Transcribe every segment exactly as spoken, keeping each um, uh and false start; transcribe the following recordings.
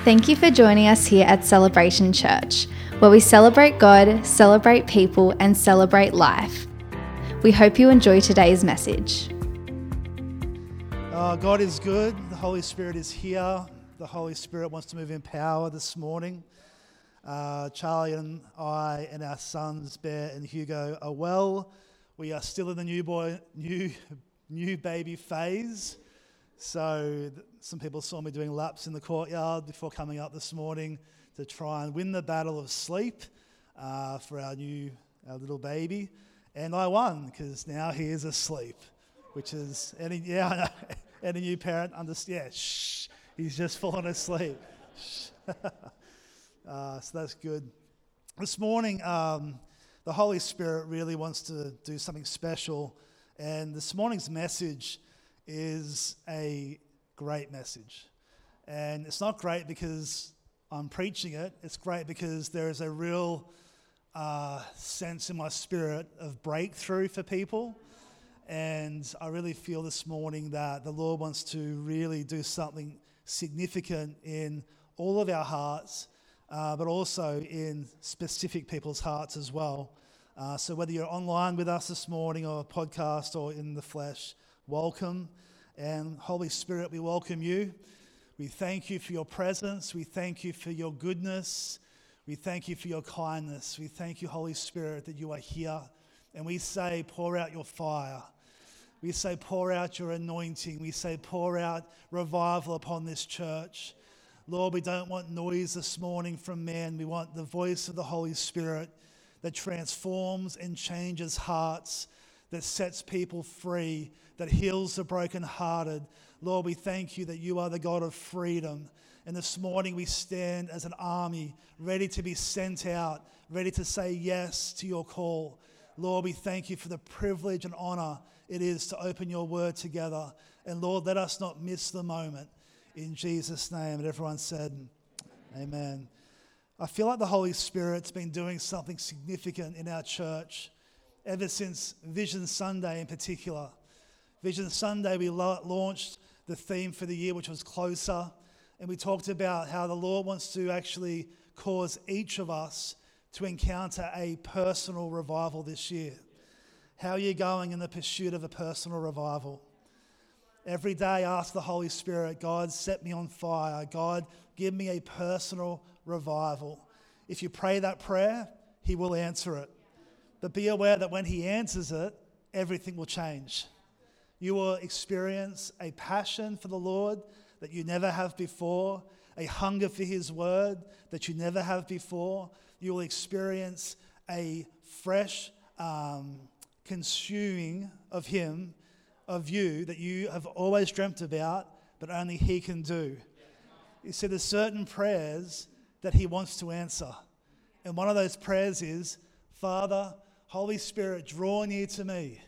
Thank you for joining us here at Celebration Church, where we celebrate God, celebrate people, and celebrate life. We hope you enjoy today's message. Uh, God is good. The Holy Spirit is here. The Holy Spirit wants to move in power this morning. Uh, Charlie and I and our sons, Bear and Hugo, are well. We are still in the new boy, new, new baby phase. So some people saw me doing laps in the courtyard before coming up this morning to try and win the battle of sleep uh, for our new, our little baby. And I won because now he is asleep, which is, any yeah, I know, any new parent understands, yeah, shh, he's just fallen asleep. uh, so that's good. This morning, um, the Holy Spirit really wants to do something special. And this morning's message is a great message. And it's not great because I'm preaching it. It's great because there is a real uh, sense in my spirit of breakthrough for people. And I really feel this morning that the Lord wants to really do something significant in all of our hearts, uh, but also in specific people's hearts as well. Uh, so whether you're online with us this morning or a podcast or in the flesh, welcome. And Holy Spirit, we welcome you. We thank you for your presence. We thank you for your goodness. We thank you for your kindness. We thank you, Holy Spirit, that you are here. And we say, pour out your fire. We say, pour out your anointing. We say, pour out revival upon this church. Lord, we don't want noise this morning from man. We want the voice of the Holy Spirit that transforms and changes hearts, that sets people free, that heals the brokenhearted. Lord, we thank you that you are the God of freedom. And this morning we stand as an army, ready to be sent out, ready to say yes to your call. Lord, we thank you for the privilege and honor it is to open your word together. And Lord, let us not miss the moment. In Jesus' name. And everyone said, amen. I feel like the Holy Spirit's been doing something significant in our church ever since Vision Sunday in particular. Vision Sunday, we la- launched the theme for the year, which was Closer. And we talked about how the Lord wants to actually cause each of us to encounter a personal revival this year. How are you going in the pursuit of a personal revival? Every day, ask the Holy Spirit, God, set me on fire. God, give me a personal revival. If you pray that prayer, He will answer it. But be aware that when He answers it, everything will change. You will experience a passion for the Lord that you never have before, a hunger for His word that you never have before. You will experience a fresh um, consuming of Him, of you, that you have always dreamt about, but only He can do. You see, there's certain prayers that He wants to answer. And one of those prayers is, Father, Holy Spirit, draw near to me.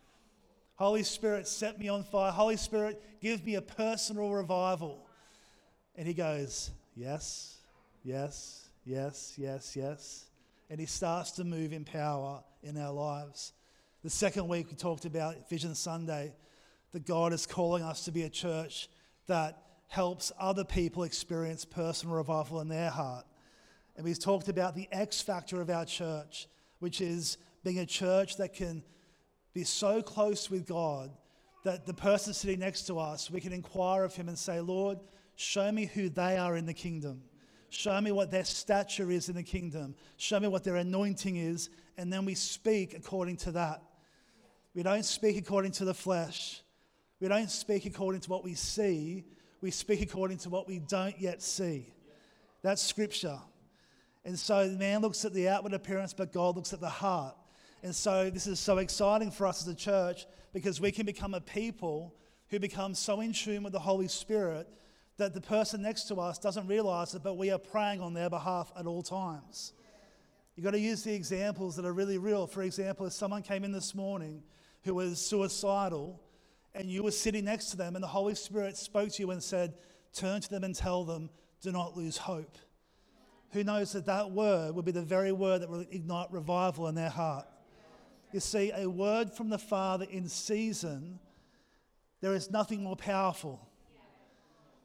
Holy Spirit, set me on fire. Holy Spirit, give me a personal revival. And He goes, yes, yes, yes, yes, yes. And He starts to move in power in our lives. The second week we talked about Vision Sunday, that God is calling us to be a church that helps other people experience personal revival in their heart. And we've talked about the X factor of our church, which is being a church that can be so close with God that the person sitting next to us, we can inquire of Him and say, Lord, show me who they are in the kingdom. Show me what their stature is in the kingdom. Show me what their anointing is. And then we speak according to that. We don't speak according to the flesh. We don't speak according to what we see. We speak according to what we don't yet see. That's scripture. And so man looks at the outward appearance, but God looks at the heart. And so this is so exciting for us as a church because we can become a people who become so in tune with the Holy Spirit that the person next to us doesn't realize it, but we are praying on their behalf at all times. You've got to use the examples that are really real. For example, if someone came in this morning who was suicidal and you were sitting next to them and the Holy Spirit spoke to you and said, turn to them and tell them, do not lose hope. Who knows that that word will be the very word that will ignite revival in their heart. You see, a word from the Father in season, there is nothing more powerful.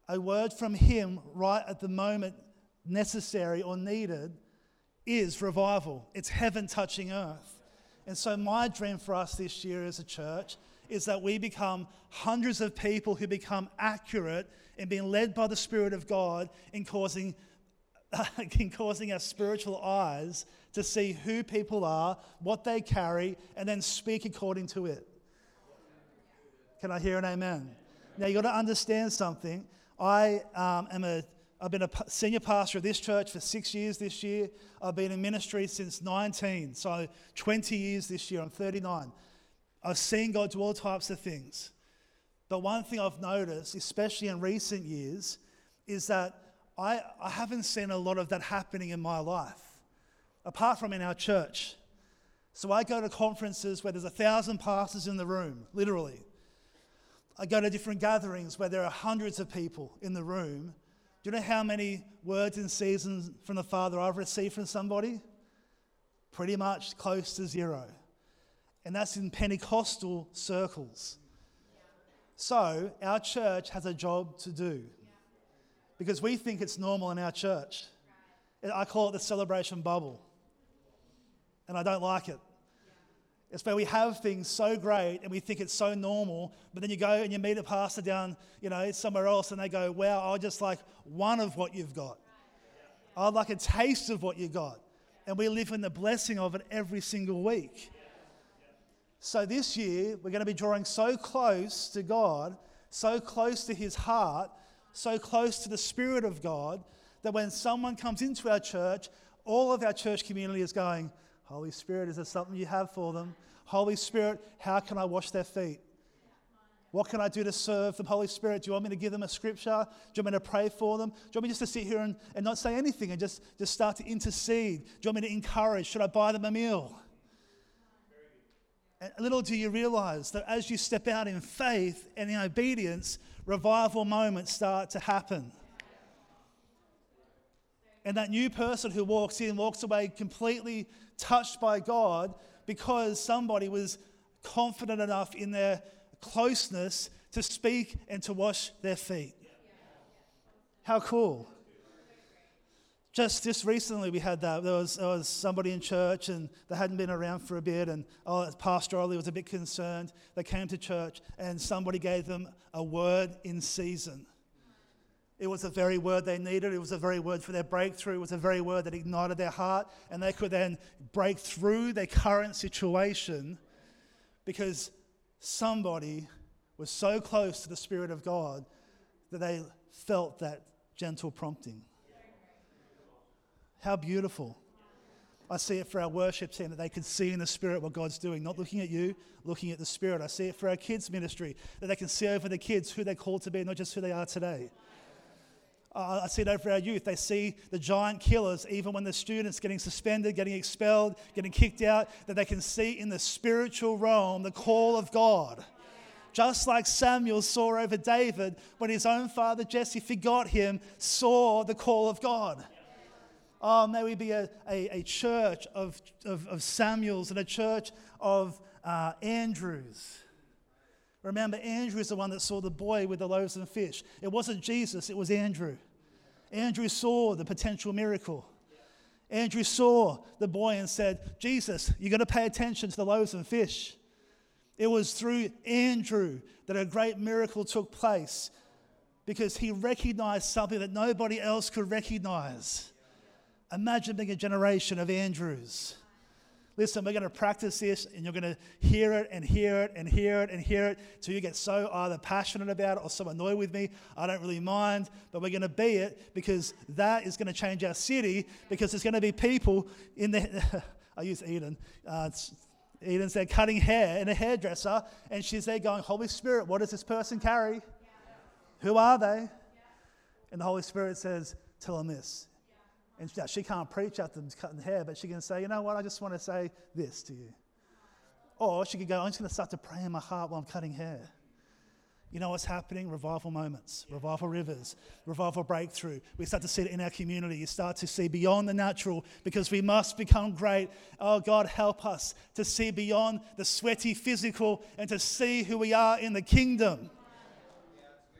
a word from him right at the moment necessary or needed is revival. It's heaven touching earth. And so my dream for us this year as a church is that we become hundreds of people who become accurate in being led by the Spirit of God in causing, uh, in causing our spiritual eyes to see who people are, what they carry, and then speak according to it. Can I hear an amen? Now you've got to understand something. I um, am a I've been a senior pastor of this church for six years this year. I've been in ministry since nineteen, so twenty years this year. I'm thirty-nine. I've seen God do all types of things. But one thing I've noticed, especially in recent years, is that I, I haven't seen a lot of that happening in my life, apart from in our church. So I go to conferences where there's a thousand pastors in the room, literally. I go to different gatherings where there are hundreds of people in the room. Do you know how many words in season from the Father I've received from somebody? Pretty much close to zero. And that's in Pentecostal circles. So our church has a job to do because we think it's normal in our church. I call it the celebration bubble. And I don't like it. It's where we have things so great and we think it's so normal, but then you go and you meet a pastor down, you know, somewhere else and they go, wow, I just like one of what you've got. I'd like a taste of what you got. And we live in the blessing of it every single week. So this year, we're going to be drawing so close to God, so close to his heart, so close to the Spirit of God, that when someone comes into our church, all of our church community is going, Holy Spirit, is there something you have for them? Holy Spirit, how can I wash their feet? What can I do to serve them? Holy Spirit, do you want me to give them a scripture? Do you want me to pray for them? Do you want me just to sit here and, and not say anything and just, just start to intercede? Do you want me to encourage? Should I buy them a meal? And little do you realize that as you step out in faith and in obedience, revival moments start to happen. And that new person who walks in walks away completely touched by God because somebody was confident enough in their closeness to speak and to wash their feet. How cool. Just just recently we had that. There was, there was somebody in church and they hadn't been around for a bit and oh, Pastor Ollie was a bit concerned. They came to church and somebody gave them a word in season. It was the very word they needed. It was the very word for their breakthrough. It was the very word that ignited their heart. And they could then break through their current situation because somebody was so close to the Spirit of God that they felt that gentle prompting. How beautiful. I see it for our worship team, that they can see in the Spirit what God's doing, not looking at you, looking at the Spirit. I see it for our kids' ministry, that they can see over the kids who they're called to be, not just who they are today. Uh, I see it over our youth. They see the giant killers, even when the students getting suspended, getting expelled, getting kicked out, that they can see in the spiritual realm the call of God. Just like Samuel saw over David when his own father Jesse forgot him, saw the call of God. Oh, may we be a, a, a church of, of, of Samuels and a church of uh, Andrews. Remember, Andrew is the one that saw the boy with the loaves and fish. It wasn't Jesus, it was Andrew. Andrew saw the potential miracle. Andrew saw the boy and said, Jesus, you've got to pay attention to the loaves and fish. It was through Andrew that a great miracle took place because he recognized something that nobody else could recognize. Imagine being a generation of Andrews. Listen, we're going to practice this and you're going to hear it and hear it and hear it and hear it till you get so either passionate about it or so annoyed with me. I don't really mind, but we're going to be it because that is going to change our city because there's going to be people in the... I use Eden. Uh, Eden's there cutting hair in a hairdresser and she's there going, Holy Spirit, what does this person carry? Yeah. Who are they? Yeah. And the Holy Spirit says, tell them this. And she can't preach at them cutting hair, but she can say, you know what, I just want to say this to you. Or she could go, I'm just going to start to pray in my heart while I'm cutting hair. You know what's happening? Revival moments, revival rivers, revival breakthrough. We start to see it in our community. You start to see beyond the natural because we must become great. Oh, God, help us to see beyond the sweaty physical and to see who we are in the kingdom.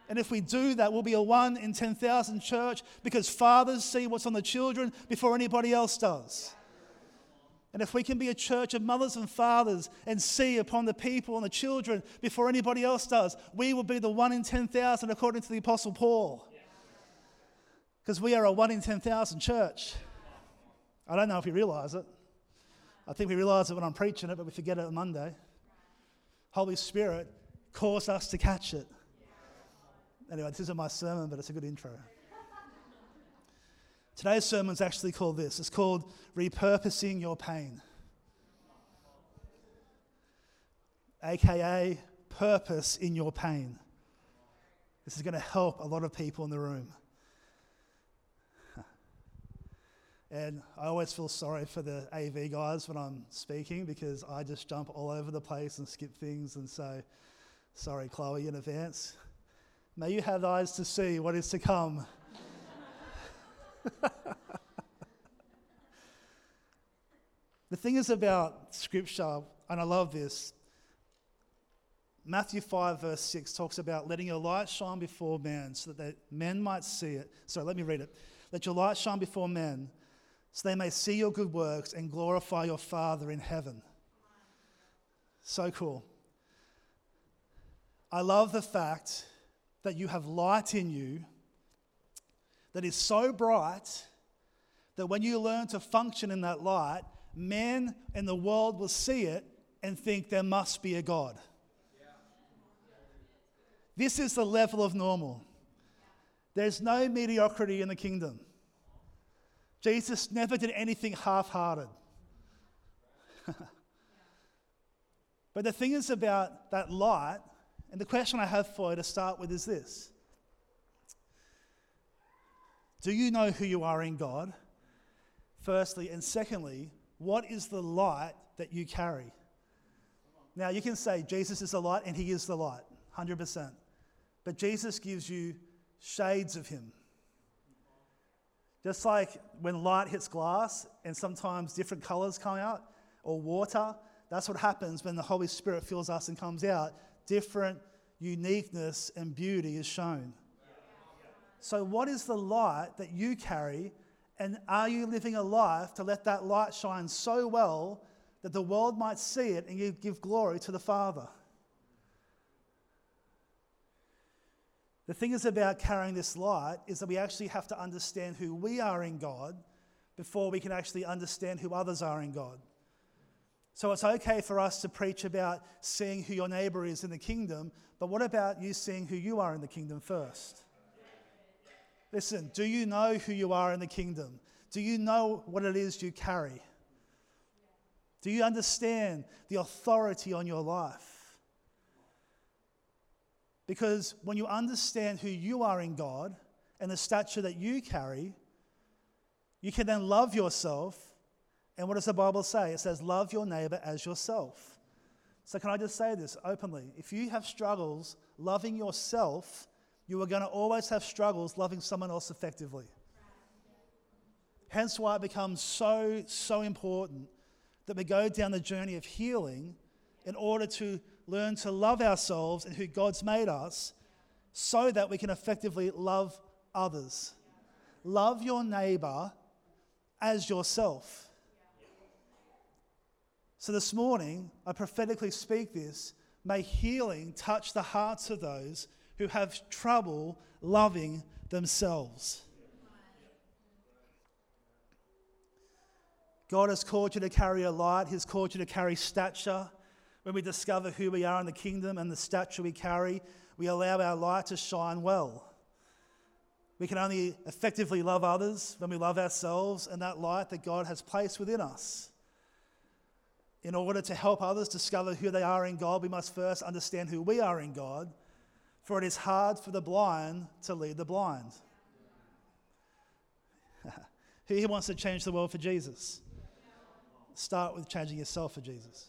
And if we do that, we'll be a one in ten thousand church because fathers see what's on the children before anybody else does. And if we can be a church of mothers and fathers and see upon the people and the children before anybody else does, we will be the one in ten thousand according to the Apostle Paul. Because we are a one in ten thousand church. I don't know if we realize it. I think we realize it when I'm preaching it, but we forget it on Monday. Holy Spirit caused us to catch it. Anyway, this isn't my sermon, but it's a good intro. Today's sermon is actually called this. It's called Repurposing Your Pain. A K A purpose in your pain. This is going to help a lot of people in the room. And I always feel sorry for the A V guys when I'm speaking because I just jump all over the place and skip things. And so, sorry, Chloe, in advance. May you have eyes to see what is to come. The thing is about Scripture, and I love this, Matthew five verse six talks about letting your light shine before men so that they, men might see it. Sorry, let me read it. Let your light shine before men so they may see your good works and glorify your Father in heaven. So cool. I love the fact that you have light in you that is so bright that when you learn to function in that light, men in the world will see it and think there must be a God. Yeah. This is the level of normal. There's no mediocrity in the kingdom. Jesus never did anything half-hearted. But the thing is about that light, and the question I have for you to start with is this. Do you know who you are in God? Firstly, and secondly, what is the light that you carry? Now, you can say Jesus is the light, and he is the light, one hundred percent. But Jesus gives you shades of him. Just like when light hits glass, and sometimes different colors come out, or water, that's what happens when the Holy Spirit fills us and comes out. Different uniqueness and beauty is shown. So what is the light that you carry, and are you living a life to let that light shine so well that the world might see it and you give glory to the Father? The thing is about carrying this light is that we actually have to understand who we are in God before we can actually understand who others are in God. So it's okay for us to preach about seeing who your neighbor is in the kingdom, but what about you seeing who you are in the kingdom first? Listen, do you know who you are in the kingdom? Do you know what it is you carry? Do you understand the authority on your life? Because when you understand who you are in God and the stature that you carry, you can then love yourself. And what does the Bible say? It says, love your neighbor as yourself. So can I just say this openly? If you have struggles loving yourself, you are going to always have struggles loving someone else effectively. Hence why it becomes so, so important that we go down the journey of healing in order to learn to love ourselves and who God's made us so that we can effectively love others. Love your neighbor as yourself. So this morning, I prophetically speak this. May healing touch the hearts of those who have trouble loving themselves. God has called you to carry a light. He's called you to carry stature. When we discover who we are in the kingdom and the stature we carry, we allow our light to shine well. We can only effectively love others when we love ourselves and that light that God has placed within us. In order to help others discover who they are in God, we must first understand who we are in God, for it is hard for the blind to lead the blind. Who here wants to change the world for Jesus? Start with changing yourself for Jesus.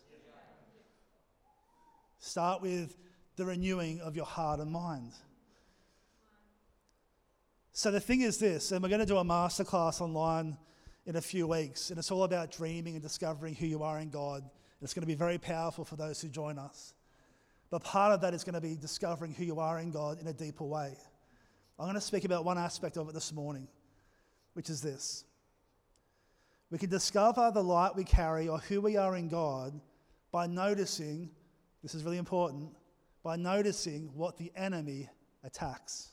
Start with the renewing of your heart and mind. So the thing is this, and we're going to do a masterclass online in a few weeks, and it's all about dreaming and discovering who you are in God. It's going to be very powerful for those who join us. But part of that is going to be discovering who you are in God in a deeper way. I'm going to speak about one aspect of it this morning, which is this. We can discover the light we carry or who we are in God by noticing, this is really important, by noticing what the enemy attacks.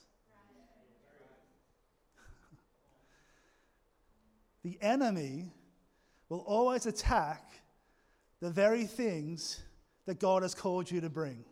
The enemy will always attack the very things that God has called you to bring.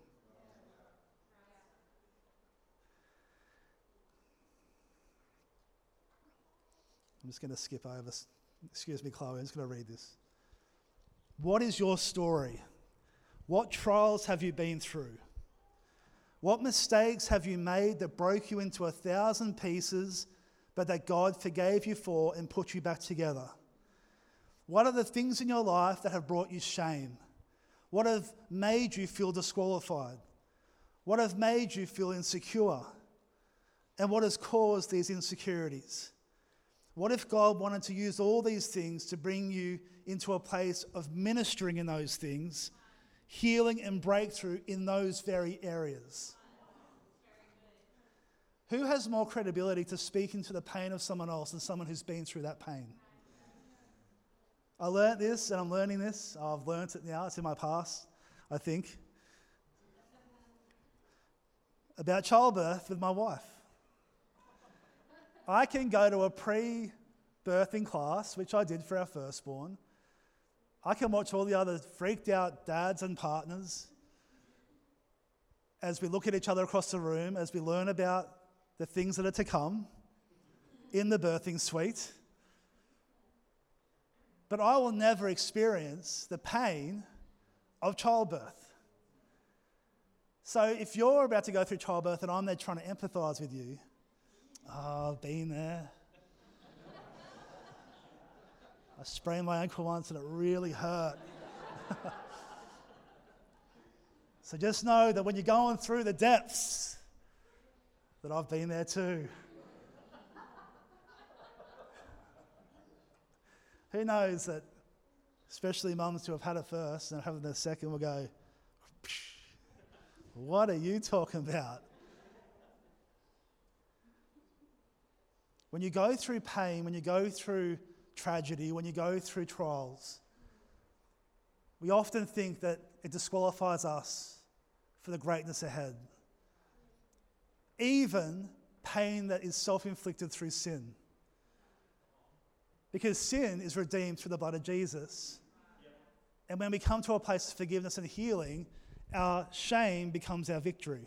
I'm just going to skip over. Excuse me, Chloe, I'm just going to read this. What is your story? What trials have you been through? What mistakes have you made that broke you into a thousand pieces, but that God forgave you for and put you back together? What are the things in your life that have brought you shame? What have made you feel disqualified? What have made you feel insecure? And what has caused these insecurities? What if God wanted to use all these things to bring you into a place of ministering in those things, healing and breakthrough in those very areas? Who has more credibility to speak into the pain of someone else than someone who's been through that pain? I learnt this and I'm learning this. I've learnt it now. It's in my past, I think. About childbirth with my wife. I can go to a pre-birthing class, which I did for our firstborn. I can watch all the other freaked out dads and partners as we look at each other across the room, as we learn about the things that are to come in the birthing suite. But I will never experience the pain of childbirth. So if you're about to go through childbirth and I'm there trying to empathize with you, oh, I've been there. I sprained my ankle once and it really hurt. So just know that when you're going through the depths, that I've been there too. Who knows that, especially mums who have had it first and having the second will go, what are you talking about? When you go through pain, when you go through tragedy, when you go through trials, we often think that it disqualifies us for the greatness ahead. Even pain that is self-inflicted through sin. Because sin is redeemed through the blood of Jesus. And when we come to a place of forgiveness and healing, our shame becomes our victory.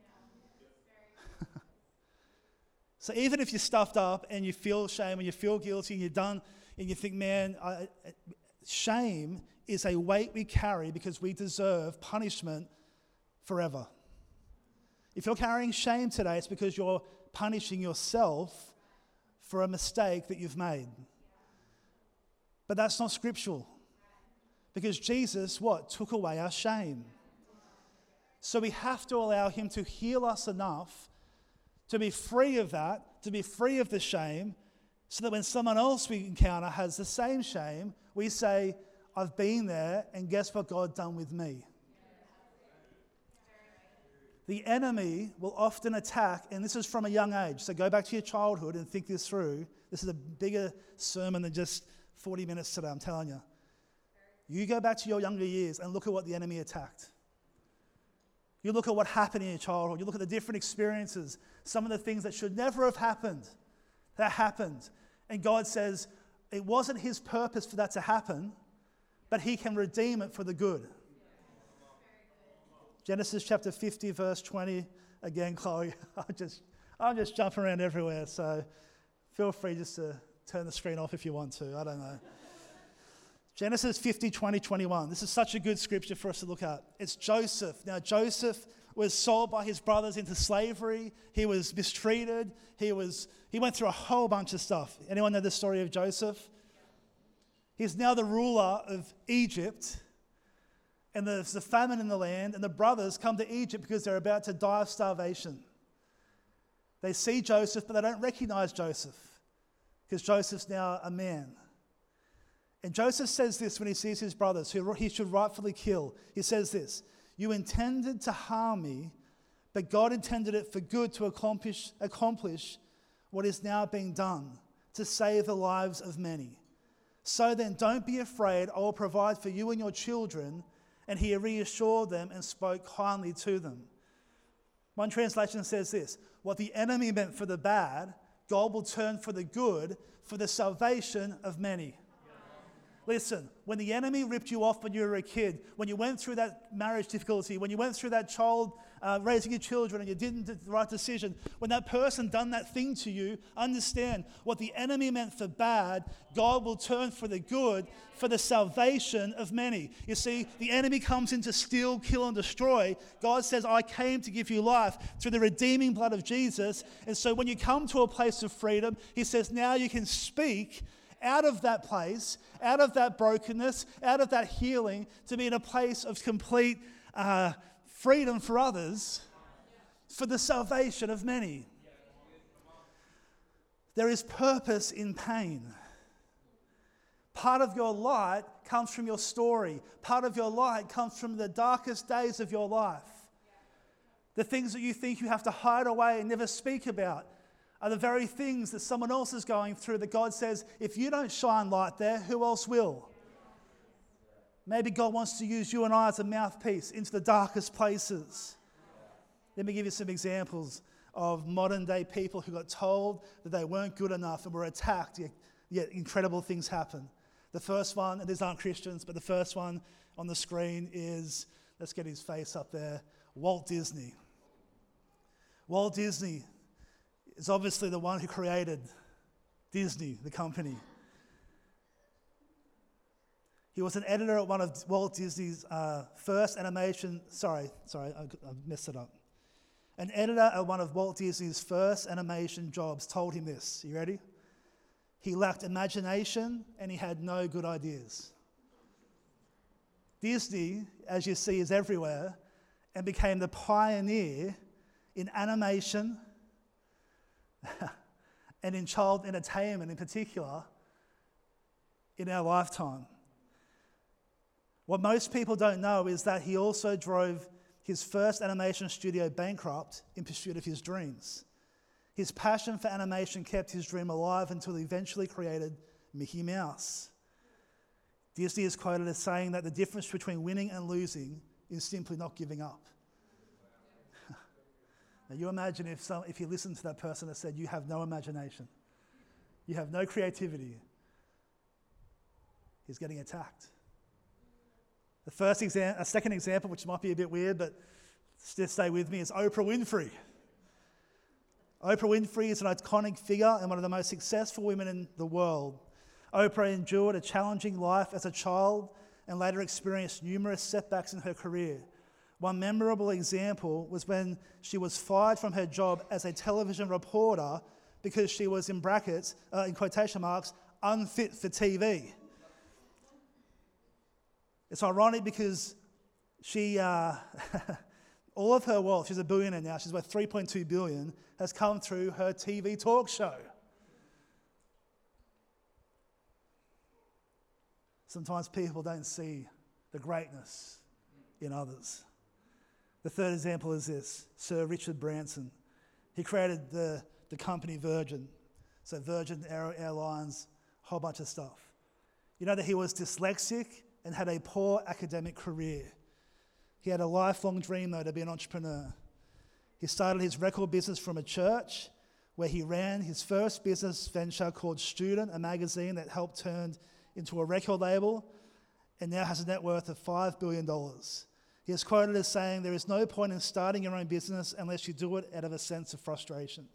So even if you're stuffed up and you feel shame and you feel guilty and you're done and you think, man, I, shame is a weight we carry because we deserve punishment forever. If you're carrying shame today, it's because you're punishing yourself for a mistake that you've made. But that's not scriptural. Because Jesus, what? Took away our shame. So we have to allow him to heal us enough to be free of that, to be free of the shame, so that when someone else we encounter has the same shame, we say, I've been there, and guess what God done with me? The enemy will often attack, and this is from a young age. So go back to your childhood and think this through. This is a bigger sermon than just forty minutes today, I'm telling you. You go back to your younger years and look at what the enemy attacked. You look at what happened in your childhood. You look at the different experiences, some of the things that should never have happened, that happened. And God says it wasn't his purpose for that to happen, but he can redeem it for the good. Genesis chapter fifty, verse twenty. Again, Chloe, I'm just, I'm just jumping around everywhere, so feel free just to turn the screen off if you want to. I don't know. Genesis fifty, twenty, twenty-one. This is such a good scripture for us to look at. It's Joseph. Now, Joseph was sold by his brothers into slavery. He was mistreated. He was he went through a whole bunch of stuff. Anyone know the story of Joseph? He's now the ruler of Egypt. And there's a famine in the land. And the brothers come to Egypt because they're about to die of starvation. They see Joseph, but they don't recognize Joseph because Joseph's now a man. And Joseph says this when he sees his brothers, who he should rightfully kill. He says this, You intended to harm me, but God intended it for good to accomplish, accomplish what is now being done, to save the lives of many. So then, don't be afraid. I will provide for you and your children." And he reassured them and spoke kindly to them. One translation says this: what the enemy meant for the bad, God will turn for the good, for the salvation of many. Listen, when the enemy ripped you off when you were a kid, when you went through that marriage difficulty, when you went through that child uh, raising your children and you didn't do the right decision, when that person done that thing to you, understand what the enemy meant for bad, God will turn for the good, for the salvation of many. You see, the enemy comes in to steal, kill, and destroy. God says, "I came to give you life through the redeeming blood of Jesus." And so when you come to a place of freedom, he says, now you can speak out of that place, out of that brokenness, out of that healing, to be in a place of complete uh, freedom for others, for the salvation of many. There is purpose in pain. Part of your light comes from your story. Part of your light comes from the darkest days of your life. The things that you think you have to hide away and never speak about are the very things that someone else is going through, that God says, if you don't shine light there, who else will? Maybe God wants to use you and I as a mouthpiece into the darkest places. Let me give you some examples of modern day people who got told that they weren't good enough and were attacked, yet, yet incredible things happen. The first one, and these aren't Christians, but the first one on the screen is, let's get his face up there, Walt Disney. Walt Disney is obviously the one who created Disney, the company. He was an editor at one of Walt Disney's uh, first animation, sorry, sorry, I, I messed it up. An editor at one of Walt Disney's first animation jobs told him this. You ready? He lacked imagination and he had no good ideas. Disney, as you see, is everywhere and became the pioneer in animation and in child entertainment in particular in our lifetime. What most people don't know is that he also drove his first animation studio bankrupt in pursuit of his dreams. His passion for animation kept his dream alive until he eventually created Mickey Mouse. Disney is quoted as saying that the difference between winning and losing is simply not giving up. Now you imagine if, some, if you listened to that person that said, you have no imagination, you have no creativity, he's getting attacked. The first example, a second example, which might be a bit weird, but just stay with me, is Oprah Winfrey. Oprah Winfrey is an iconic figure and one of the most successful women in the world. Oprah endured a challenging life as a child and later experienced numerous setbacks in her career. One memorable example was when she was fired from her job as a television reporter because she was, in brackets, uh, in quotation marks, unfit for T V. It's ironic because she, uh, all of her wealth, she's a billionaire now, she's worth three point two billion dollars, has come through her T V talk show. Sometimes people don't see the greatness in others. The third example is this, Sir Richard Branson. He created the, the company Virgin. So Virgin Air, Airlines, a whole bunch of stuff. You know that he was dyslexic and had a poor academic career. He had a lifelong dream, though, to be an entrepreneur. He started his record business from a church where he ran his first business venture called Student, a magazine that helped turn into a record label and now has a net worth of five billion dollars. He is quoted as saying, there is no point in starting your own business unless you do it out of a sense of frustration.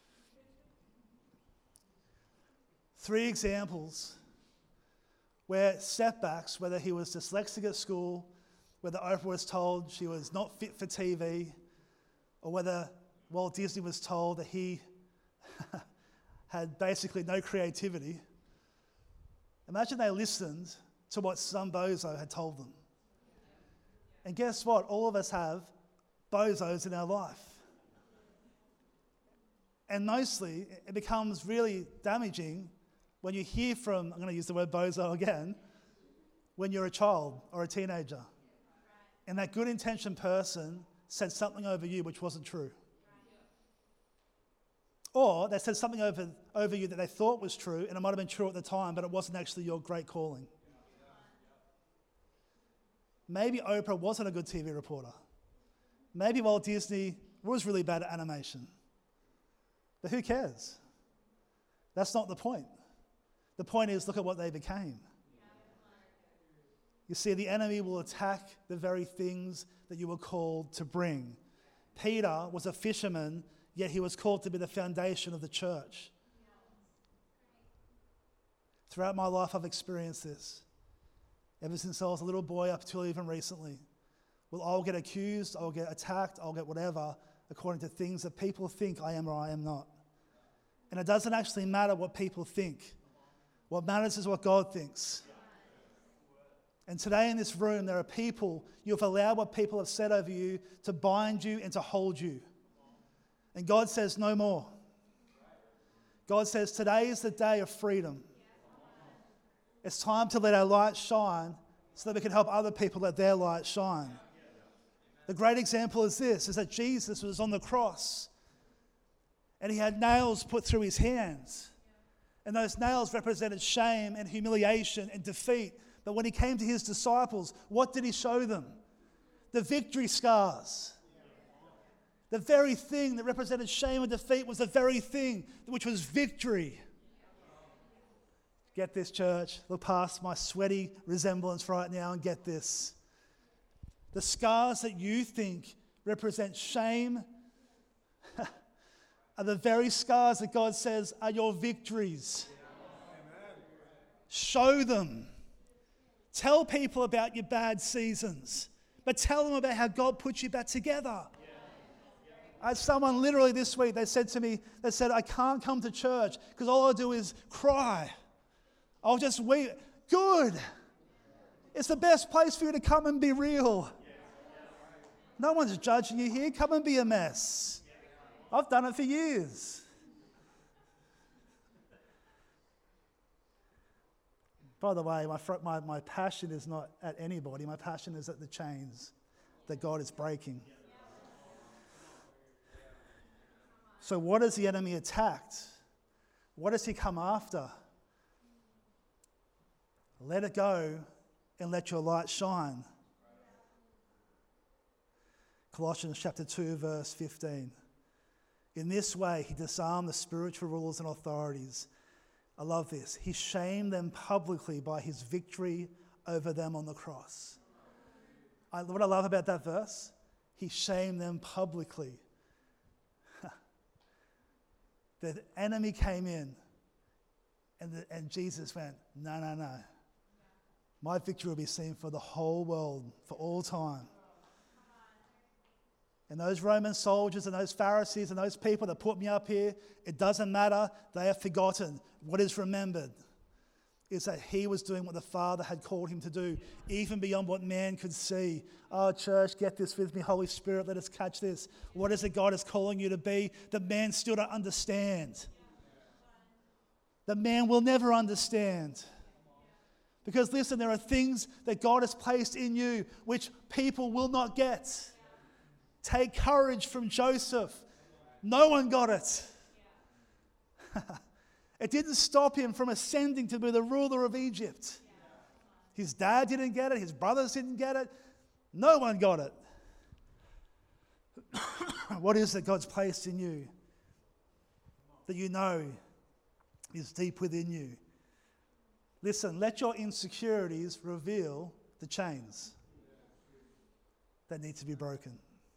Three examples where setbacks, whether he was dyslexic at school, whether Oprah was told she was not fit for T V, or whether Walt Disney was told that he had basically no creativity. Imagine they listened to what some bozo had told them. And guess what? All of us have bozos in our life. And mostly, it becomes really damaging when you hear from, I'm going to use the word bozo again, when you're a child or a teenager. and that good intentioned person said something over you which wasn't true. Or they said something over, over you that they thought was true, and it might have been true at the time, but it wasn't actually your great calling. Maybe Oprah wasn't a good T V reporter. Maybe Walt Disney was really bad at animation. But who cares? That's not the point. The point is, look at what they became. You see, the enemy will attack the very things that you were called to bring. Peter was a fisherman, yet he was called to be the foundation of the church. Throughout my life, I've experienced this. Ever since I was a little boy up till even recently. Well, I'll get accused, I'll get attacked, I'll get whatever, according to things that people think I am or I am not. And it doesn't actually matter what people think. What matters is what God thinks. And today in this room, there are people, you've allowed what people have said over you to bind you and to hold you. And God says, no more. God says, today is the day of freedom. It's time to let our light shine so that we can help other people let their light shine. The great example is this, is that Jesus was on the cross and he had nails put through his hands. And those nails represented shame and humiliation and defeat. But when he came to his disciples, what did he show them? The victory scars. The very thing that represented shame and defeat was the very thing which was victory. Get this, church. Look past my sweaty resemblance right now and get this. The scars that you think represent shame are the very scars that God says are your victories. Amen. Show them. Tell people about your bad seasons, but tell them about how God put you back together. I had someone literally this week, they said to me, they said, I can't come to church because all I do is cry. I'll just weep. Good. It's the best place for you to come and be real. No one's judging you here. Come and be a mess. I've done it for years. By the way, my, my, my passion is not at anybody. My passion is at the chains that God is breaking. So what has the enemy attacked? What has he come after? Let it go and let your light shine. Colossians chapter two, verse fifteen. In this way, he disarmed the spiritual rulers and authorities. I love this. He shamed them publicly by his victory over them on the cross. I, what I love about that verse, he shamed them publicly. The enemy came in and, the, and Jesus went, no, no, no. My victory will be seen for the whole world, for all time. And those Roman soldiers and those Pharisees and those people that put me up here, it doesn't matter. They have forgotten. What is remembered is that he was doing what the Father had called him to do, even beyond what man could see. Oh, church, get this with me. Holy Spirit, let us catch this. What is it God is calling you to be that man still don't understand? That man will never understand. Because listen, there are things that God has placed in you which people will not get. Take courage from Joseph. No one got it. It didn't stop him from ascending to be the ruler of Egypt. His dad didn't get it. His brothers didn't get it. No one got it. What is it God's placed in you that you know is deep within you? Listen, let your insecurities reveal the chains that need to be broken.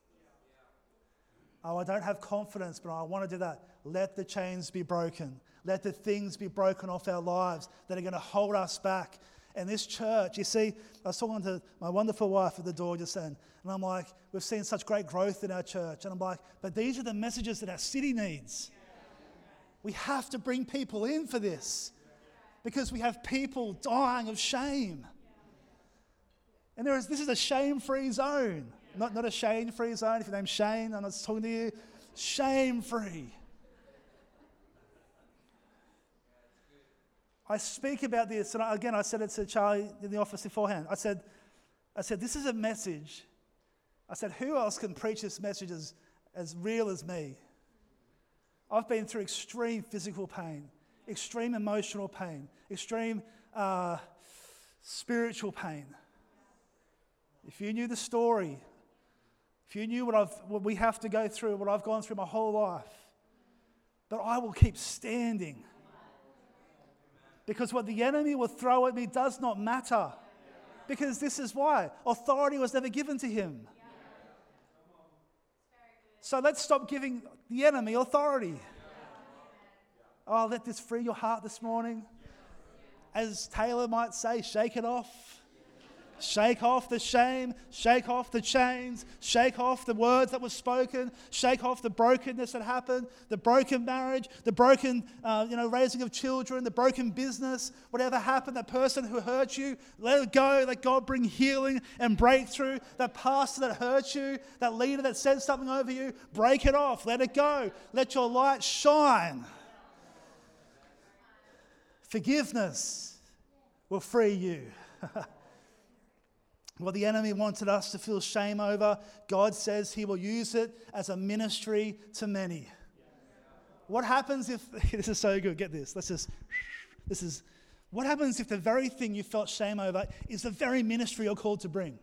Oh, I don't have confidence, but I want to do that. Let the chains be broken. Let the things be broken off our lives that are going to hold us back. And this church, you see, I was talking to my wonderful wife at the door just then, and I'm like, we've seen such great growth in our church. And I'm like, but these are the messages that our city needs. We have to bring people in for this because we have people dying of shame. And there is this is a shame-free zone. Not, not a shame-free zone. If your name's Shane, I'm not talking to you. Shame-free. I speak about this, and I, again, I said it to Charlie in the office beforehand. I said, I said, this is a message I said, who else can preach this message as, as real as me? I've been through extreme physical pain, extreme emotional pain, extreme uh, spiritual pain. If you knew the story, if you knew what, I've, what we have to go through, what I've gone through my whole life, but I will keep standing. Because what the enemy will throw at me does not matter. Because this is why. Authority was never given to him. So let's stop giving the enemy authority. Oh, let this free your heart this morning. As Taylor might say, shake it off. Shake off the shame, shake off the chains, shake off the words that were spoken, shake off the brokenness that happened, the broken marriage, the broken uh, you know, raising of children, the broken business, whatever happened, that person who hurt you, let it go, let God bring healing and breakthrough. That pastor that hurt you, that leader that said something over you, break it off, let it go, let your light shine. Forgiveness will free you. What the enemy wanted us to feel shame over, God says he will use it as a ministry to many. What happens if, this is so good, get this, let's just, this is, what happens if the very thing you felt shame over is the very ministry you're called to bring?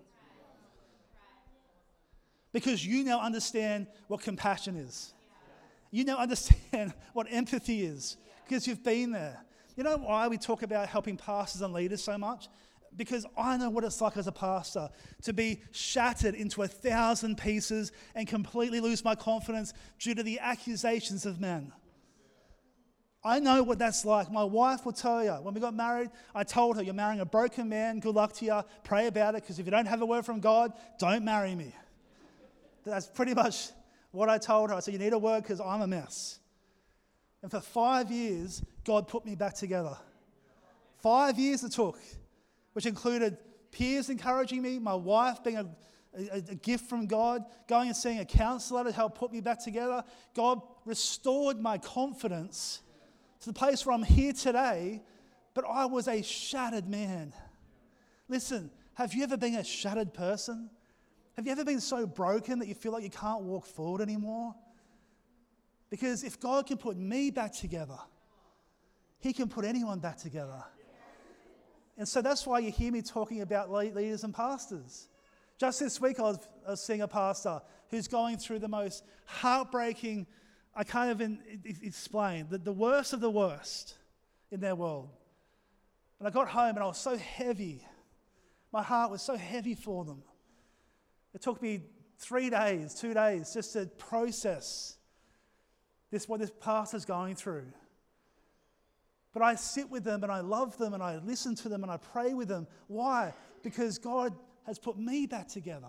Because you now understand what compassion is. You now understand what empathy is, because you've been there. You know why we talk about helping pastors and leaders so much? Because I know what it's like as a pastor to be shattered into a thousand pieces and completely lose my confidence due to the accusations of men. I know what that's like. My wife will tell you, when we got married, I told her, you're marrying a broken man, good luck to you, pray about it, because if you don't have a word from God, don't marry me. That's pretty much what I told her. I said, you need a word because I'm a mess. And for five years, God put me back together. Five years it took. Which included peers encouraging me, my wife being a, a, a gift from God, going and seeing a counselor to help put me back together. God restored my confidence to the place where I'm here today, but I was a shattered man. Listen, have you ever been a shattered person? Have you ever been so broken that you feel like you can't walk forward anymore? Because if God can put me back together, he can put anyone back together. And so that's why you hear me talking about leaders and pastors. Just this week I was, I was seeing a pastor who's going through the most heartbreaking, I can't even explain, the, the worst of the worst in their world. And I got home and I was so heavy. My heart was so heavy for them. It took me three days, two days just to process this, what this pastor's going through. But I sit with them and I love them and I listen to them and I pray with them. Why? Because God has put me back together.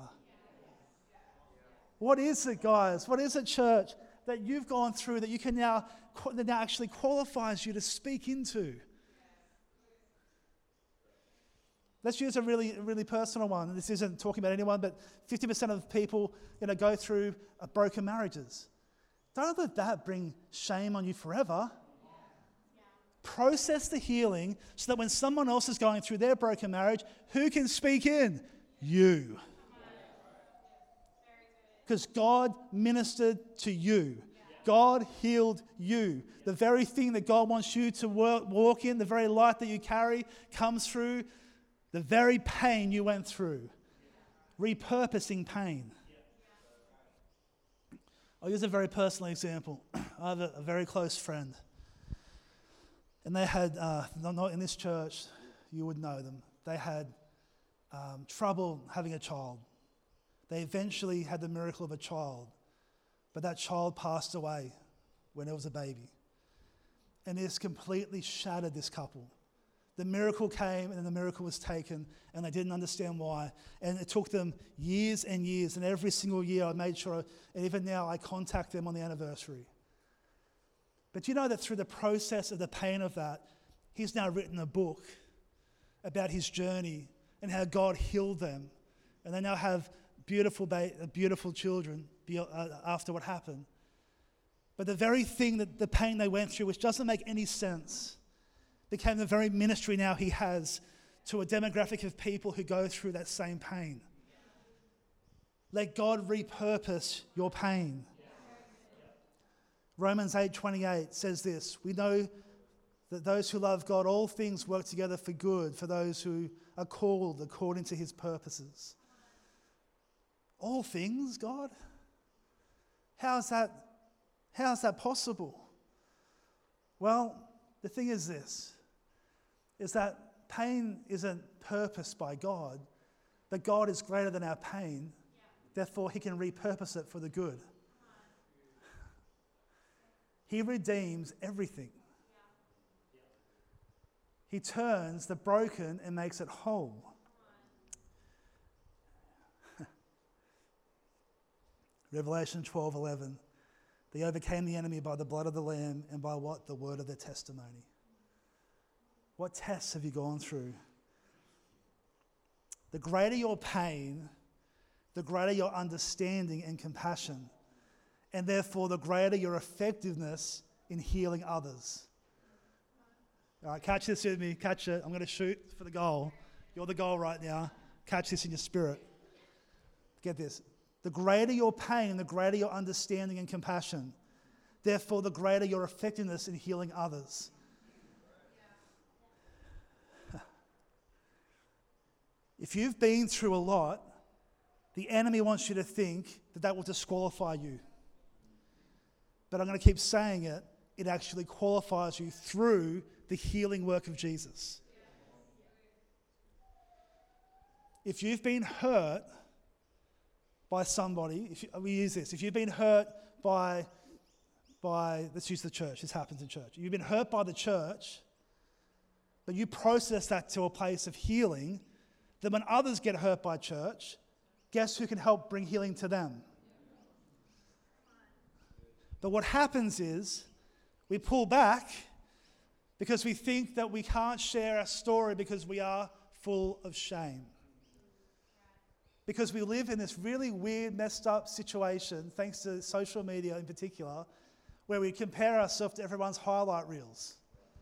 What is it, guys? What is it, church, that you've gone through that you can now, that now actually qualifies you to speak into? Let's use a really, really personal one. This isn't talking about anyone, but fifty percent of people, you know, go through broken marriages. Don't let that bring shame on you forever. Process the healing so that when someone else is going through their broken marriage, who can speak in? You. Because God ministered to you. God healed you. The very thing that God wants you to work, walk in, the very light that you carry, comes through the very pain you went through. Repurposing pain. I'll use a very personal example. I have a, a very close friend. And they had, uh, not in this church, you would know them. They had um, trouble having a child. They eventually had the miracle of a child. But that child passed away when it was a baby. And this completely shattered this couple. The miracle came and then the miracle was taken and they didn't understand why. And it took them years and years. And every single year I made sure, and even now I contact them on the anniversary. But you know that through the process of the pain of that, he's now written a book about his journey and how God healed them. And they now have beautiful ba- beautiful children after what happened. But the very thing that the pain they went through, which doesn't make any sense, became the very ministry now he has to a demographic of people who go through that same pain. Let God repurpose your pain. Romans eight twenty-eight says this, we know that those who love God, all things work together for good for those who are called according to his purposes. All things, God? How's that, how's that possible? Well, the thing is this, is that pain isn't purposed by God, but God is greater than our pain, therefore he can repurpose it for the good. He redeems everything. He turns the broken and makes it whole. Revelation twelve eleven. They overcame the enemy by the blood of the Lamb and by what? The word of their testimony. What tests have you gone through? The greater your pain, the greater your understanding and compassion, and therefore the greater your effectiveness in healing others. All right, catch this with me. Catch it. I'm going to shoot for the goal. You're the goal right now. Catch this in your spirit. Get this. The greater your pain, the greater your understanding and compassion. Therefore, the greater your effectiveness in healing others. If you've been through a lot, the enemy wants you to think that that will disqualify you. But I'm going to keep saying it. It actually qualifies you through the healing work of Jesus. If you've been hurt by somebody, if you, we use this, if you've been hurt by, by, let's use the church, this happens in church. You've been hurt by the church, but you process that to a place of healing, then when others get hurt by church, guess who can help bring healing to them? But what happens is, we pull back because we think that we can't share our story because we are full of shame. Because we live in this really weird, messed up situation, thanks to social media in particular, where we compare ourselves to everyone's highlight reels.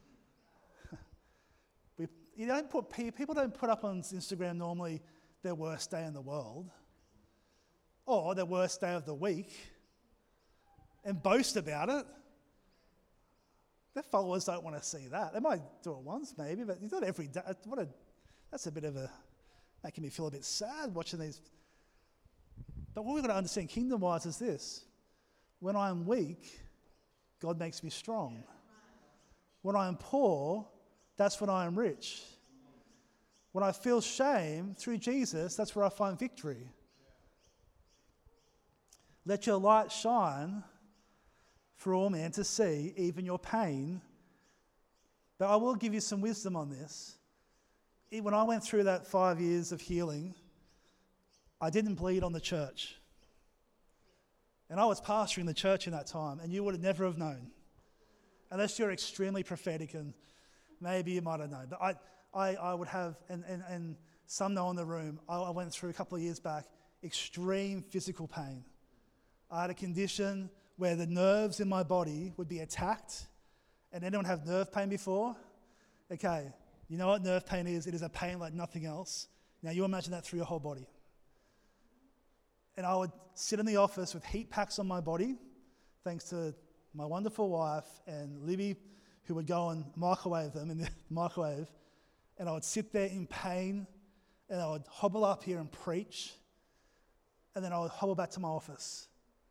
we, you don't put, people don't put up on Instagram normally their worst day in the world or their worst day of the week and boast about it. Their followers don't want to see that. They might do it once maybe, but it's not every day. What a, that's a bit of a, making me feel a bit sad watching these. But what we've got to understand kingdom-wise is this. When I am weak, God makes me strong. When I am poor, that's when I am rich. When I feel shame through Jesus, that's where I find victory. Let your light shine for all men to see, even your pain. But I will give you some wisdom on this. When I went through that five years of healing, I didn't bleed on the church. And I was pastoring the church in that time, and you would have never have known. Unless you're extremely prophetic, and maybe you might have known. But I, I, I would have, and, and, and some know in the room, I, I went through a couple of years back, extreme physical pain. I had a condition where the nerves in my body would be attacked. And anyone have nerve pain before? Okay, you know what nerve pain is? It is a pain like nothing else. Now you imagine that through your whole body. And I would sit in the office with heat packs on my body, thanks to my wonderful wife and Libby, who would go and microwave them in the microwave. And I would sit there in pain, and I would hobble up here and preach, and then I would hobble back to my office.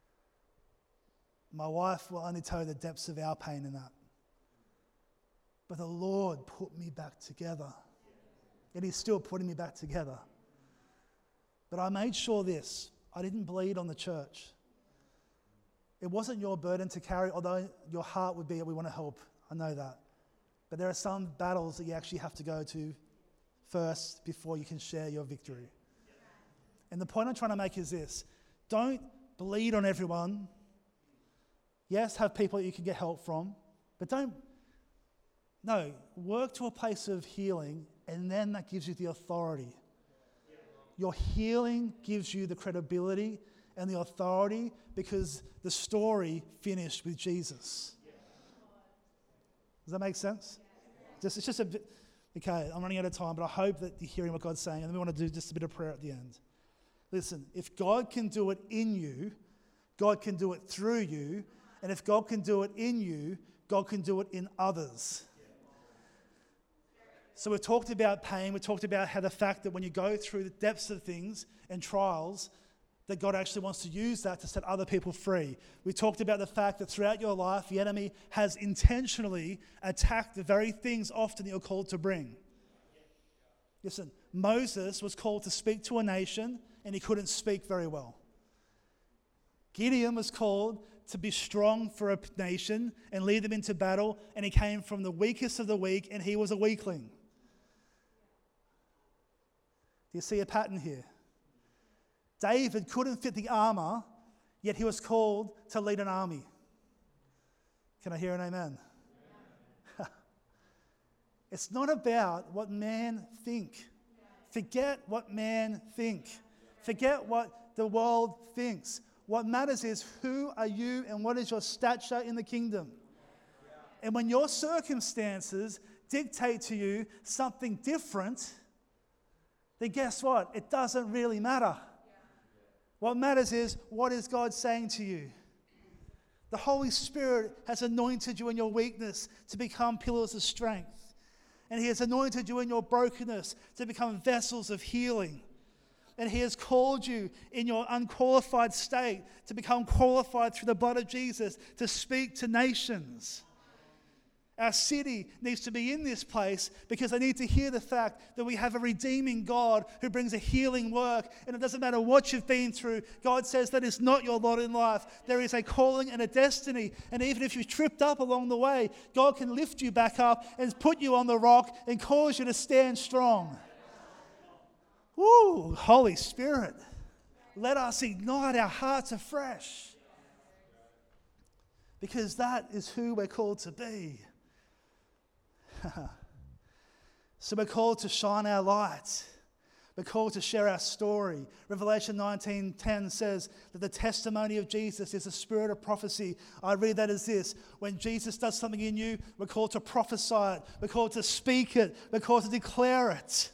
My wife will only tell you the depths of our pain in that. But the Lord put me back together. And he's still putting me back together. But I made sure this, I didn't bleed on the church. It wasn't your burden to carry, although your heart would be, we want to help. I know that. But there are some battles that you actually have to go to first before you can share your victory. And the point I'm trying to make is this. Don't bleed on everyone. Yes, have people that you can get help from, but don't, no, work to a place of healing, and then that gives you the authority. Your healing gives you the credibility and the authority because the story finished with Jesus. Does that make sense? Just, it's just a bit, okay, I'm running out of time, but I hope that you're hearing what God's saying, and then we want to do just a bit of prayer at the end. Listen, if God can do it in you, God can do it through you. And if God can do it in you, God can do it in others. So we've talked about pain. We talked about how the fact that when you go through the depths of things and trials, that God actually wants to use that to set other people free. We talked about the fact that throughout your life, the enemy has intentionally attacked the very things often that you're called to bring. Listen, Moses was called to speak to a nation, and he couldn't speak very well. Gideon was called to be strong for a nation and lead them into battle, and he came from the weakest of the weak, and he was a weakling. Do you see a pattern here? David couldn't fit the armor, yet he was called to lead an army. Can I hear an amen? It's not about what man think. Forget what man think. Forget what the world thinks. What matters is who are you and what is your stature in the kingdom. And when your circumstances dictate to you something different, then guess what? It doesn't really matter. What matters is, what is God saying to you? The Holy Spirit has anointed you in your weakness to become pillars of strength. And He has anointed you in your brokenness to become vessels of healing. And He has called you in your unqualified state to become qualified through the blood of Jesus to speak to nations. Our city needs to be in this place because they need to hear the fact that we have a redeeming God who brings a healing work. And it doesn't matter what you've been through. God says that is not your lot in life. There is a calling and a destiny. And even if you've tripped up along the way, God can lift you back up and put you on the rock and cause you to stand strong. Woo, Holy Spirit, let us ignite our hearts afresh. Because that is who we're called to be. So we're called to shine our light. We're called to share our story. Revelation nineteen ten says that the testimony of Jesus is a spirit of prophecy. I read that as this: when Jesus does something in you, we're called to prophesy it. We're called to speak it. We're called to declare it.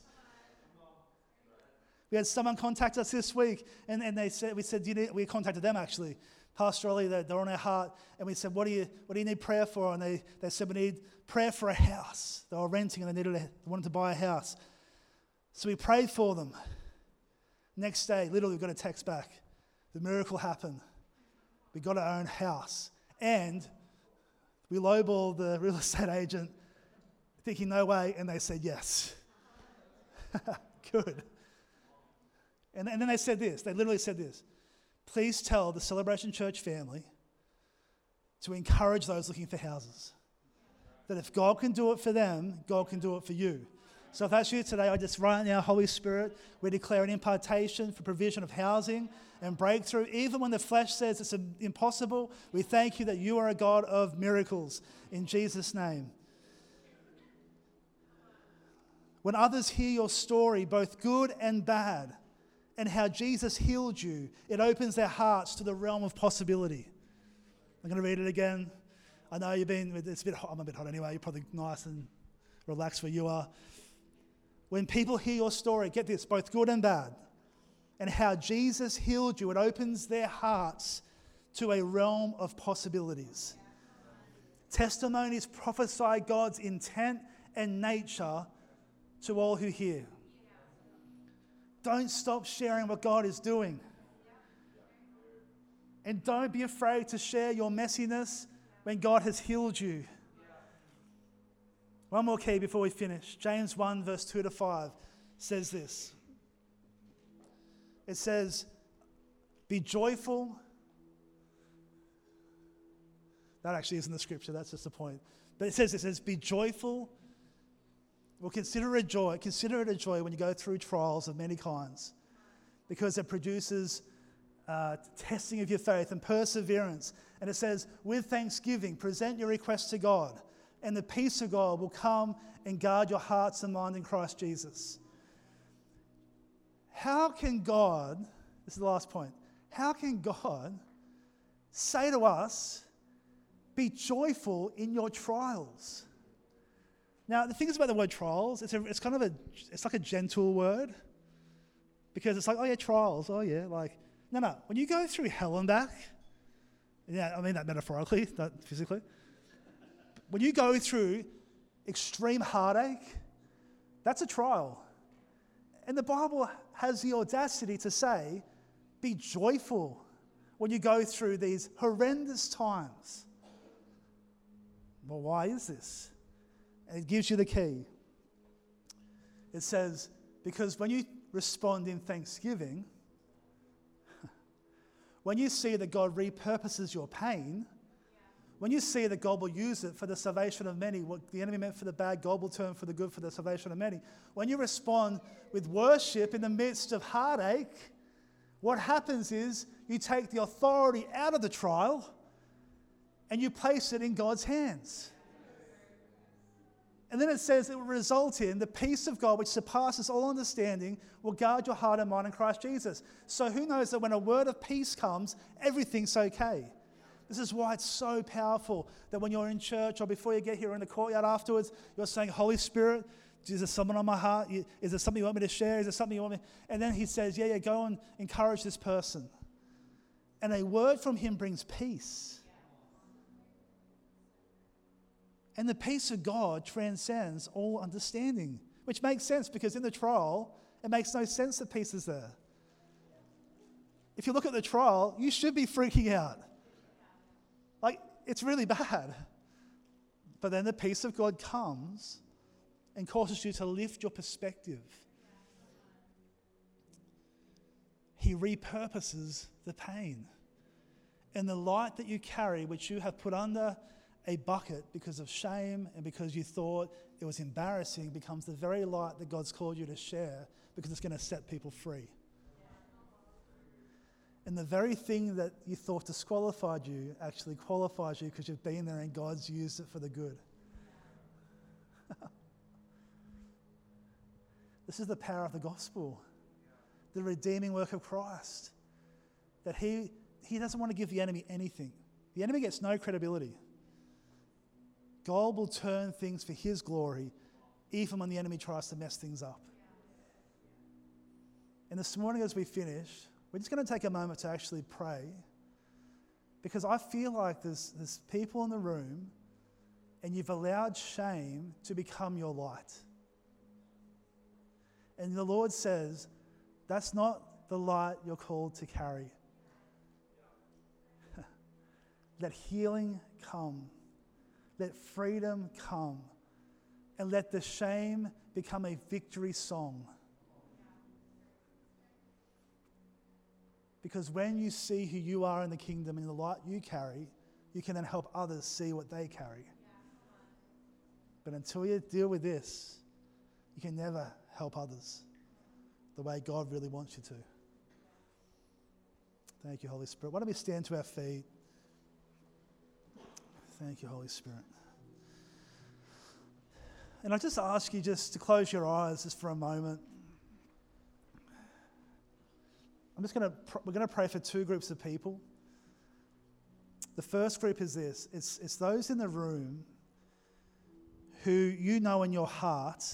We had someone contact us this week, and, and they said, we said, do you need, we contacted them actually. Pastorally, they're, they're on our heart, and we said, what do you what do you need prayer for? And they, they said, we need prayer for a house. They were renting, and they needed a, they wanted to buy a house. So we prayed for them. Next day, literally, we got a text back. The miracle happened. We got our own house, and we lowballed the real estate agent, thinking no way, and they said yes. Good. And, and then they said this. They literally said this. Please tell the Celebration Church family to encourage those looking for houses. That if God can do it for them, God can do it for you. So if that's you today, I just right now, Holy Spirit, we declare an impartation for provision of housing and breakthrough. Even when the flesh says it's impossible, we thank you that you are a God of miracles. In Jesus' name. When others hear your story, both good and bad, and how Jesus healed you, it opens their hearts to the realm of possibility. I'm going to read it again. I know you've been, it's a bit hot, I'm a bit hot anyway, you're probably nice and relaxed where you are. When people hear your story, get this, both good and bad, and how Jesus healed you, it opens their hearts to a realm of possibilities. Testimonies prophesy God's intent and nature to all who hear. Don't stop sharing what God is doing. And don't be afraid to share your messiness when God has healed you. One more key before we finish. James one verse two to five says this. It says, be joyful. That actually isn't the scripture, that's just the point. But it says, it says, be joyful. Well, consider it a joy. Consider it a joy when you go through trials of many kinds, because it produces uh, testing of your faith and perseverance. And it says, with thanksgiving, present your requests to God, and the peace of God will come and guard your hearts and mind in Christ Jesus. How can God, this is the last point, how can God say to us, be joyful in your trials? Now, the thing is about the word trials, it's, a, it's kind of a, it's like a gentle word. Because it's like, oh yeah, trials, oh yeah, like, no, no. When you go through hell and back, yeah, I mean that metaphorically, not physically. When you go through extreme heartache, that's a trial. And the Bible has the audacity to say, be joyful when you go through these horrendous times. Well, why is this? And it gives you the key. It says, because when you respond in thanksgiving, when you see that God repurposes your pain, when you see that God will use it for the salvation of many, what the enemy meant for the bad, God will turn for the good for the salvation of many. When you respond with worship in the midst of heartache, what happens is you take the authority out of the trial and you place it in God's hands. And then it says it will result in the peace of God, which surpasses all understanding, will guard your heart and mind in Christ Jesus. So who knows that when a word of peace comes, everything's okay. This is why it's so powerful that when you're in church or before you get here in the courtyard afterwards, you're saying, Holy Spirit, is there someone on my heart? Is there something you want me to share? Is there something you want me? And then he says, yeah, yeah, go and encourage this person. And a word from him brings peace. And the peace of God transcends all understanding, which makes sense because in the trial, it makes no sense that peace is there. If you look at the trial, you should be freaking out. Like, it's really bad. But then the peace of God comes and causes you to lift your perspective. He repurposes the pain. And the light that you carry, which you have put under a bucket because of shame and because you thought it was embarrassing, becomes the very light that God's called you to share because it's going to set people free. And the very thing that you thought disqualified you actually qualifies you because you've been there and God's used it for the good. This is the power of the gospel, the redeeming work of Christ, that he, he doesn't want to give the enemy anything. The enemy gets no credibility. God will turn things for his glory, even when the enemy tries to mess things up. And this morning as we finish, we're just going to take a moment to actually pray, because I feel like there's, there's people in the room and you've allowed shame to become your light. And the Lord says, that's not the light you're called to carry. Let healing come. Let freedom come. And let the shame become a victory song. Because when you see who you are in the kingdom and the light you carry, you can then help others see what they carry. But until you deal with this, you can never help others the way God really wants you to. Thank you, Holy Spirit. Why don't we stand to our feet? Thank you, Holy Spirit. And I just ask you just to close your eyes just for a moment. I'm just going to, we're going to pray for two groups of people. The first group is this. It's, it's those in the room who you know in your heart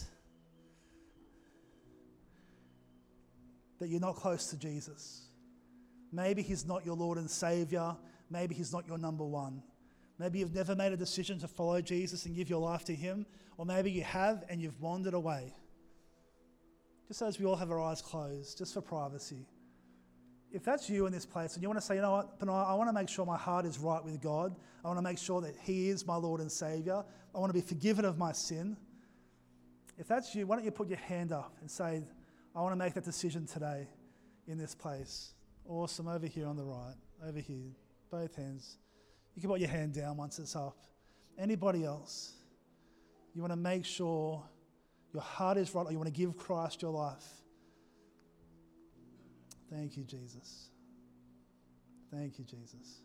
that you're not close to Jesus. Maybe he's not your Lord and Savior. Maybe he's not your number one. Maybe you've never made a decision to follow Jesus and give your life to him. Or maybe you have and you've wandered away. Just as we all have our eyes closed, just for privacy. If that's you in this place and you want to say, you know what, but I want to make sure my heart is right with God. I want to make sure that he is my Lord and Savior. I want to be forgiven of my sin. If that's you, why don't you put your hand up and say, I want to make that decision today in this place. Awesome. Over here on the right. Over here. Both hands. You can put your hand down once it's up. Anybody else? You want to make sure your heart is right, or you want to give Christ your life. Thank you, Jesus. Thank you, Jesus.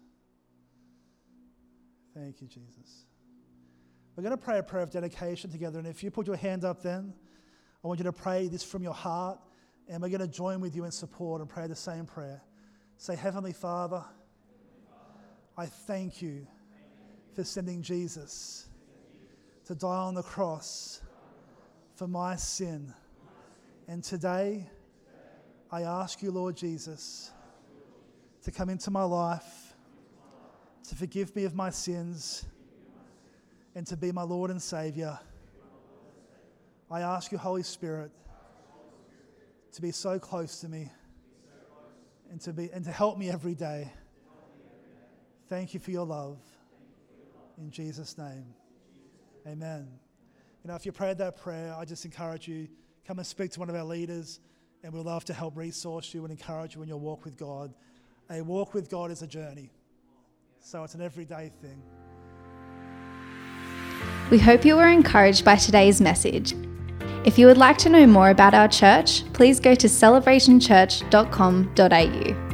Thank you, Jesus. We're going to pray a prayer of dedication together, and if you put your hand up then, I want you to pray this from your heart, and we're going to join with you in support and pray the same prayer. Say, Heavenly Father, I thank you for sending Jesus to die on the cross for my sin. And today, I ask you, Lord Jesus, to come into my life, to forgive me of my sins, and to be my Lord and Saviour. I ask you, Holy Spirit, to be so close to me and to be and to help me every day. Thank you for your love. In Jesus' name, amen. You know, if you prayed that prayer, I just encourage you, come and speak to one of our leaders, and we'd love to help resource you and encourage you in your walk with God. A walk with God is a journey, so it's an everyday thing. We hope you were encouraged by today's message. If you would like to know more about our church, please go to celebration church dot com dot a u.